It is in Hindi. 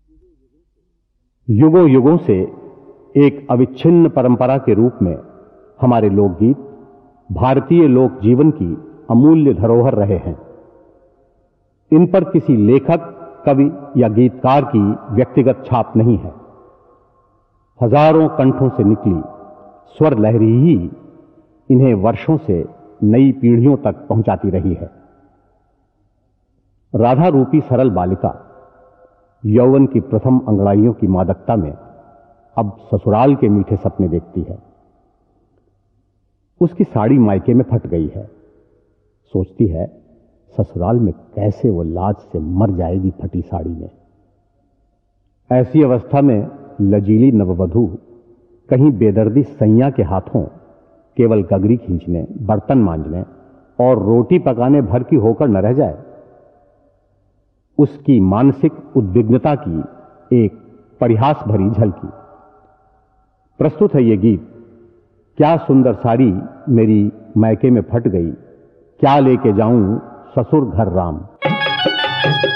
युगों युगों से एक अविच्छिन्न परंपरा के रूप में हमारे लोकगीत भारतीय लोक जीवन की अमूल्य धरोहर रहे हैं। इन पर किसी लेखक, कवि या गीतकार की व्यक्तिगत छाप नहीं है। हजारों कंठों से निकली स्वर लहरी ही इन्हें वर्षों से नई पीढ़ियों तक पहुंचाती रही है। राधा रूपी सरल बालिका यौवन की प्रथम अंगड़ाइयों की मादकता में अब ससुराल के मीठे सपने देखती है। उसकी साड़ी मायके में फट गई है। सोचती है ससुराल में कैसे वो लाज से मर जाएगी फटी साड़ी में। ऐसी अवस्था में लजीली नववधू कहीं बेदर्दी सैया के हाथों केवल गगरी खींचने, बर्तन मांजने और रोटी पकाने भर की होकर न रह जाए। उसकी मानसिक उद्विग्नता की एक परिहास भरी झलकी। प्रस्तुत है ये गीत, क्या सुंदर साड़ी मेरी मैके में फट गई, क्या लेके जाऊं ससुर घर राम।